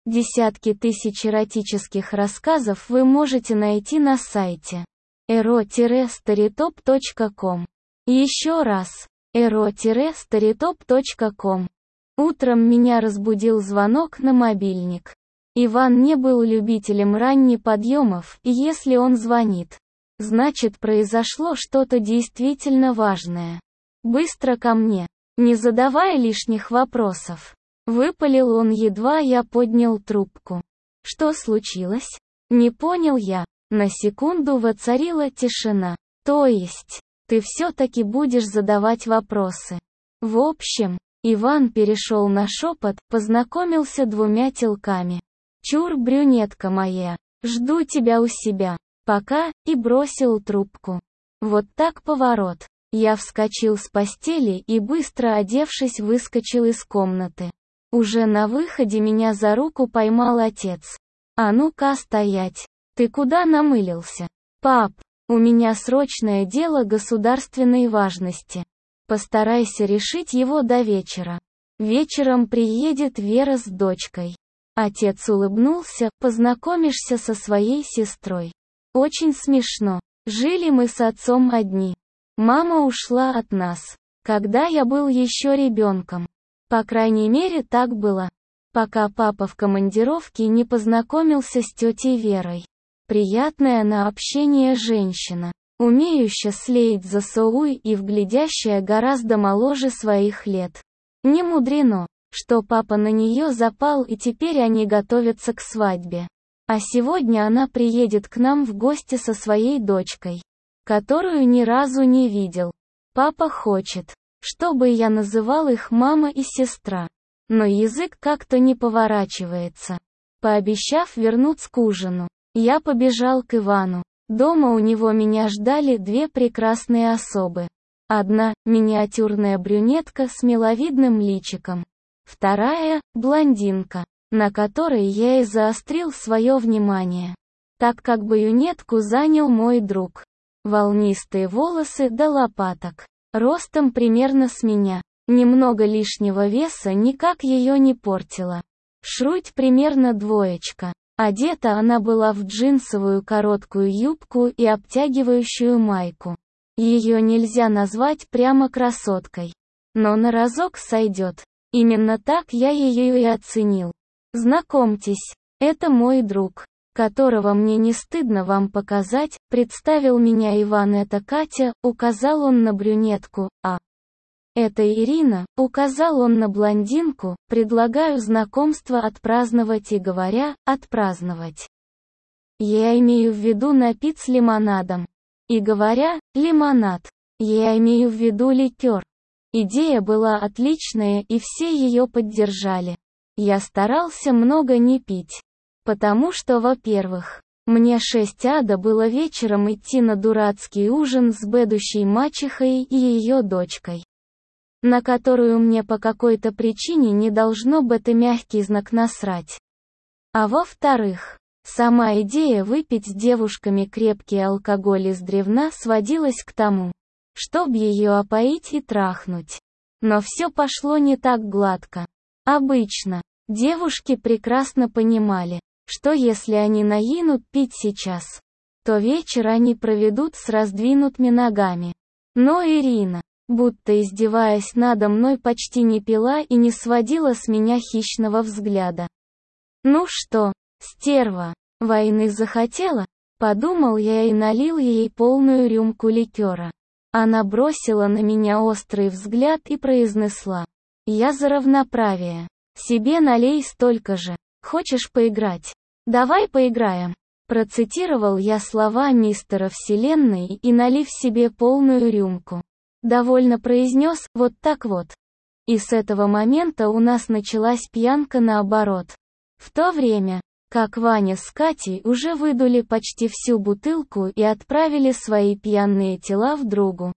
Десятки тысяч эротических рассказов вы можете найти на сайте ero-storytop.com. Еще раз, ero-storytop.com. Утром меня разбудил звонок на мобильник. Иван не был любителем ранних подъемов, и если он звонит, значит произошло что-то действительно важное. Быстро ко мне, не задавая лишних вопросов. Выпалил он, едва я поднял трубку. Что случилось? Не понял я. На секунду воцарила тишина. То есть, ты все-таки будешь задавать вопросы? В общем, Иван перешел на шепот, познакомился двумя телками. Чур, брюнетка моя, жду тебя у себя. Пока, и бросил трубку. Вот так поворот. Я вскочил с постели и, быстро одевшись, выскочил из комнаты. Уже на выходе меня за руку поймал отец. «А ну-ка стоять! Ты куда намылился?» «Пап, у меня срочное дело государственной важности. Постарайся решить его до вечера. Вечером приедет Вера с дочкой». Отец улыбнулся: «Познакомишься со своей сестрой». Очень смешно. Жили мы с отцом одни. Мама ушла от нас, когда я был еще ребенком. По крайней мере, так было, пока папа в командировке не познакомился с тетей Верой. Приятная на общение женщина, умеющая слеять за собой и вглядящая гораздо моложе своих лет. Не мудрено, что папа на нее запал, и теперь они готовятся к свадьбе. А сегодня она приедет к нам в гости со своей дочкой, которую ни разу не видел. Папа хочет, чтобы я называл их мама и сестра. Но язык как-то не поворачивается. Пообещав вернуться к ужину, я побежал к Ивану. Дома у него меня ждали две прекрасные особы. Одна – миниатюрная брюнетка с миловидным личиком. Вторая – блондинка, на которой я и заострил свое внимание, так как брюнетку занял мой друг. Волнистые волосы до лопаток. Ростом примерно с меня. Немного лишнего веса никак ее не портило. Шруть примерно двоечка. Одета она была в джинсовую короткую юбку и обтягивающую майку. Ее нельзя назвать прямо красоткой. Но на разок сойдет. Именно так я ее и оценил. Знакомьтесь, это мой друг, которого мне не стыдно вам показать, представил меня Иван. Это Катя, указал он на брюнетку, а это Ирина, указал он на блондинку. Предлагаю знакомство отпраздновать, и говоря, отпраздновать, я имею в виду напиться лимонадом. И говоря, лимонад, я имею в виду ликер. Идея была отличная, и все ее поддержали. Я старался много не пить. Потому что, во-первых, мне 6 ада было вечером идти на дурацкий ужин с будущей мачехой и ее дочкой, на которую мне по какой-то причине не должно быть мягкий знак насрать. А во-вторых, сама идея выпить с девушками крепкий алкоголь из древна сводилась к тому, чтобы ее опоить и трахнуть. Но все пошло не так гладко. Обычно, девушки прекрасно понимали, что если они наинут пить сейчас, то вечер они проведут с раздвинутыми ногами. Но Ирина, будто издеваясь надо мной, почти не пила и не сводила с меня хищного взгляда. «Ну что, стерва, войны захотела?» — подумал я и налил ей полную рюмку ликера. Она бросила на меня острый взгляд и произнесла: «Я за равноправие. Себе налей столько же. Хочешь поиграть? Давай поиграем». Процитировал я слова мистера Вселенной и, налив себе полную рюмку, довольно произнес: «Вот так вот». И с этого момента у нас началась пьянка наоборот. В то время, как Ваня с Катей уже выдули почти всю бутылку и отправили свои пьяные тела в другую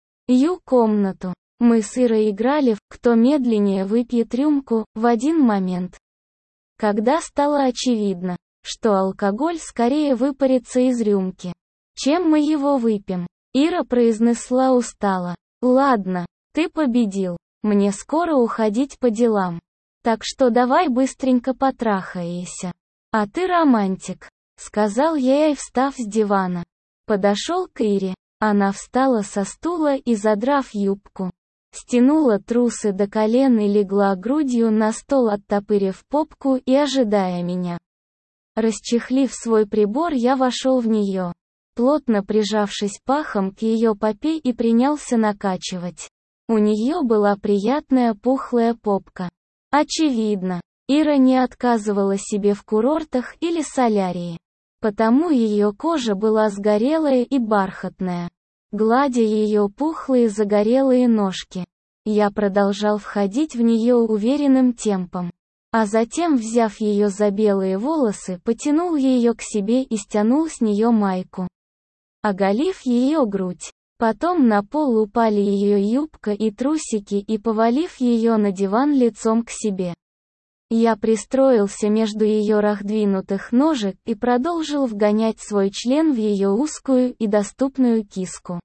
комнату, мы с Ирой играли в «Кто медленнее выпьет рюмку» в один момент, когда стало очевидно, что алкоголь скорее выпарится из рюмки, чем мы его выпьем. Ира произнесла устало: «Ладно, ты победил, мне скоро уходить по делам». Так что давай быстренько потрахайся. А ты романтик, сказал я ей, встав с дивана. Подошел к Ире. Она встала со стула и, задрав юбку, стянула трусы до колен и легла грудью на стол, оттопырив попку и ожидая меня. Расчехлив свой прибор, я вошел в нее, плотно прижавшись пахом к ее попе, и принялся накачивать. У нее была приятная пухлая попка. Очевидно, Ира не отказывала себе в курортах или солярии. Потому ее кожа была сгорелая и бархатная. Гладя ее пухлые загорелые ножки, я продолжал входить в нее уверенным темпом. А затем, взяв ее за белые волосы, потянул ее к себе и стянул с нее майку, оголив ее грудь. Потом на пол упали ее юбка и трусики, и, повалив ее на диван лицом к себе, я пристроился между ее раздвинутых ножек и продолжил вгонять свой член в ее узкую и доступную киску,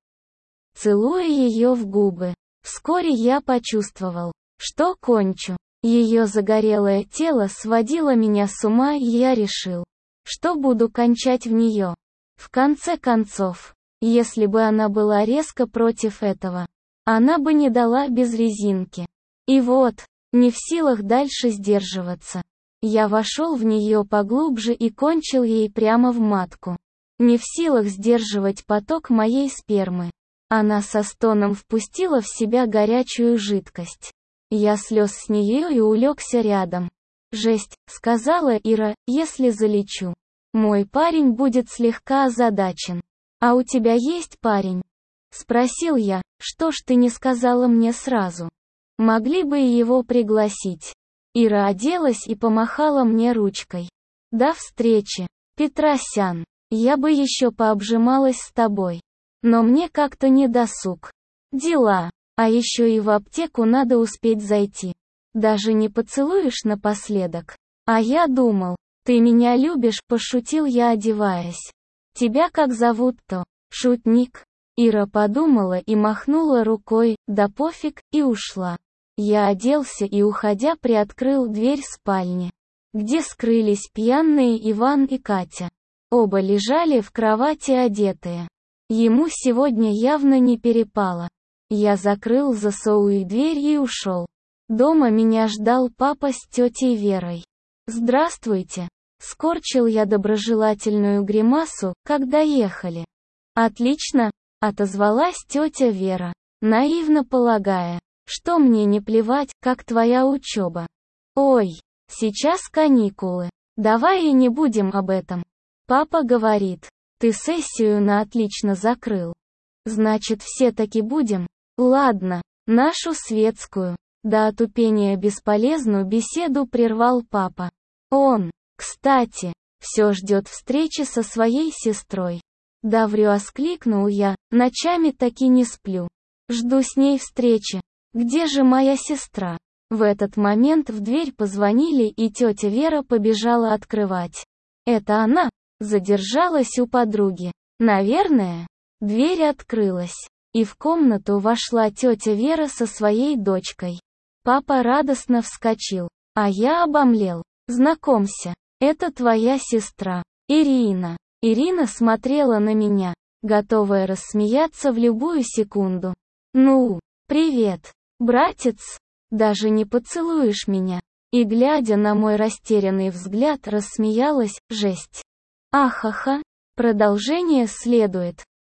целуя ее в губы. Вскоре я почувствовал, что кончу. Ее загорелое тело сводило меня с ума, и я решил, что буду кончать в нее. В конце концов, если бы она была резко против этого, она бы не дала без резинки. И вот, не в силах дальше сдерживаться, я вошел в нее поглубже и кончил ей прямо в матку. Не в силах сдерживать поток моей спермы, она со стоном впустила в себя горячую жидкость. Я слез с нее и улегся рядом. «Жесть», — сказала Ира, — «если залечу, мой парень будет слегка озадачен». «А у тебя есть парень?» — спросил я. «Что ж ты не сказала мне сразу? Могли бы и его пригласить». Ира оделась и помахала мне ручкой. «До встречи, Петросян. Я бы еще пообжималась с тобой. Но мне как-то не досуг. Дела. А еще и в аптеку надо успеть зайти. Даже не поцелуешь напоследок? А я думал, ты меня любишь», — пошутил я, одеваясь. «Тебя как зовут-то?» «Шутник». Ира подумала и махнула рукой, да пофиг, и ушла. Я оделся и, уходя, приоткрыл дверь спальни, где скрылись пьяные Иван и Катя. Оба лежали в кровати одетые. Ему сегодня явно не перепало. Я закрыл за собой дверь и ушел. Дома меня ждал папа с тетей Верой. «Здравствуйте», — скорчил я доброжелательную гримасу, когда ехали. «Отлично», — отозвалась тетя Вера, наивно полагая, что мне не плевать, как твоя учеба. «Ой, сейчас каникулы. Давай и не будем об этом. Папа говорит, ты сессию на отлично закрыл. Значит, все-таки будем? Ладно, нашу светскую, до отупения бесполезную беседу прервал папа. Он, кстати, все ждет встречи со своей сестрой. Да врю, оскликнул я, ночами таки не сплю. Жду с ней встречи. Где же моя сестра?» В этот момент в дверь позвонили, и тетя Вера побежала открывать. «Это она?» Задержалась у подруги. «Наверное». Дверь открылась, и в комнату вошла тетя Вера со своей дочкой. Папа радостно вскочил, а я обомлел. «Знакомься, это твоя сестра, Ирина». Ирина смотрела на меня, готовая рассмеяться в любую секунду. «Ну, привет, братец, даже не поцелуешь меня?» И, глядя на мой растерянный взгляд, рассмеялась. «Жесть. Ахаха, продолжение следует».